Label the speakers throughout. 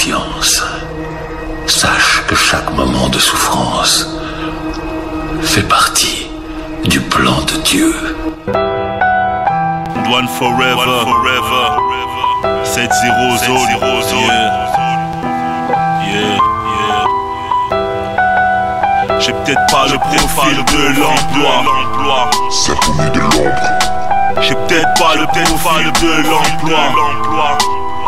Speaker 1: patience. Sache que chaque moment de souffrance fait partie du plan de Dieu.
Speaker 2: One forever, 7-0 zone, yeah. J'ai peut-être pas le profil de l'emploi,
Speaker 3: symphonie de l'ombre.
Speaker 2: j'ai peut-être pas le profil de l'emploi.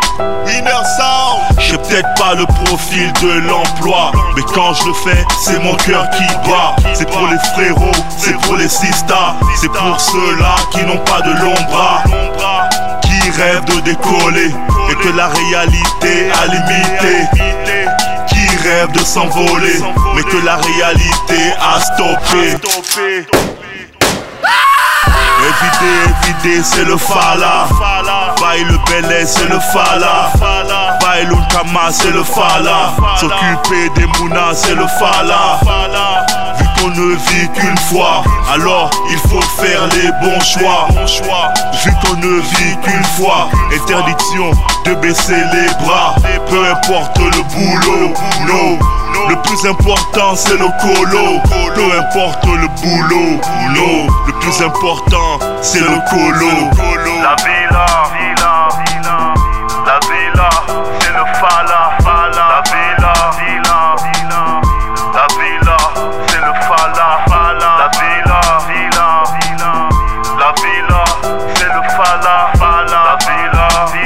Speaker 2: J'ai peut-être pas le profil de l'emploi, mais quand je le fais, c'est mon cœur qui bat. C'est pour les frérots, c'est pour les sistas, c'est pour ceux-là qui n'ont pas de long bras, qui rêvent de décoller et que la réalité a limité, qui rêvent de s'envoler, mais que la réalité a stoppé. Évidé, c'est le fala. Bail le belay, c'est le fala. Bail l'unkama, c'est le fala. S'occuper des mounas, c'est le fala. Vu qu'on ne vit qu'une fois, alors il faut faire les bons choix. Vu qu'on ne vit qu'une fois, interdiction de baisser les bras. Peu importe le boulot, no. Le plus important c'est le colo. Peu importe le boulot, no. Le plus important c'est le colo.
Speaker 4: La villa, la villa, c'est le fala. La villa, la villa, c'est le fala. La villa, la villa, c'est le fala. La villa,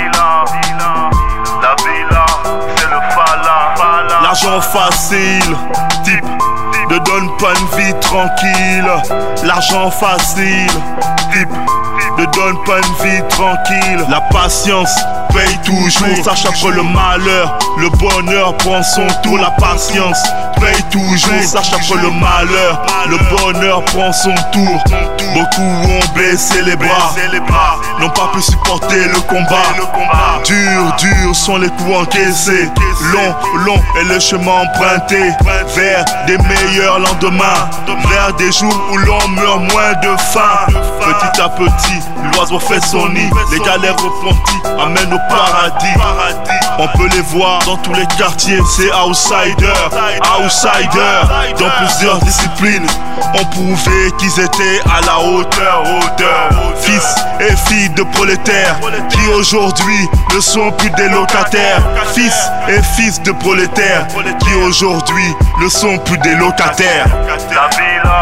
Speaker 4: la villa, c'est le fala.
Speaker 2: L'argent facile, type, ne donne pas une vie tranquille. L'argent facile, type, ne donne pas une vie tranquille. La patience paye toujours, sache après le malheur, le bonheur prend son tour. La patience paye toujours, sache après le malheur, le bonheur prend son tour. Beaucoup ont baissé les bras, n'ont pas pu supporter le combat. Dur sont les coups encaissés, long est le chemin emprunté vers des meilleurs lendemains, vers des jours où l'on meurt moins de faim. Petit à petit, l'oiseau fait son nid, les galères repenties amènent au paradis. On peut les voir dans tous les quartiers, c'est outsider. Dans plusieurs disciplines, on prouvait qu'ils étaient à la hauteur. Fils et filles de prolétaires qui aujourd'hui ne sont plus des locataires. Fils et fils de prolétaires qui aujourd'hui ne sont plus des locataires.
Speaker 4: La villa,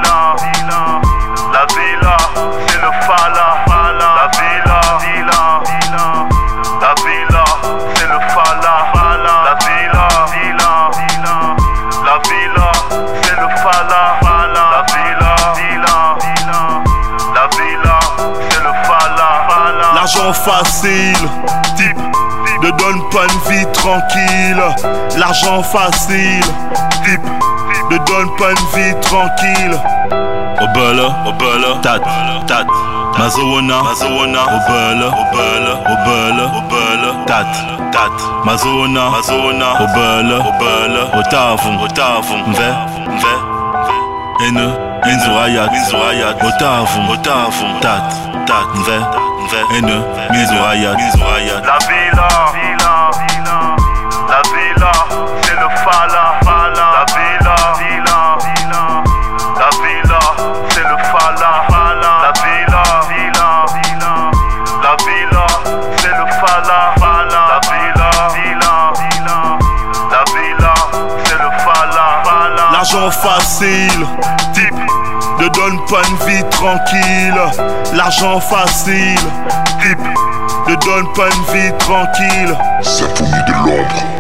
Speaker 4: la villa, c'est le fala. La villa, la villa, c'est le fala. La villa, la villa, c'est le fala. La villa, la villa, c'est le fala.
Speaker 2: L'argent facile, type, ne donne pas une vie tranquille. L'argent facile, type, ne donne pas une vie tranquille. Obala, tat, Mazowana, Obala, tat, Mazowana, Obala, Otavum, Mve, Minzurayat, Otavum, tat, Mve, Minzurayat.
Speaker 4: La villa, la villa, c'est le fala. La villa, la villa, c'est le fala. La villa, la villa, c'est le fala. La villa, la villa, c'est le fala.
Speaker 2: L'argent facile, type, ne donne pas une vie tranquille. L'argent facile, type, ne donne pas une vie tranquille.
Speaker 3: Symphonie de l'ombre.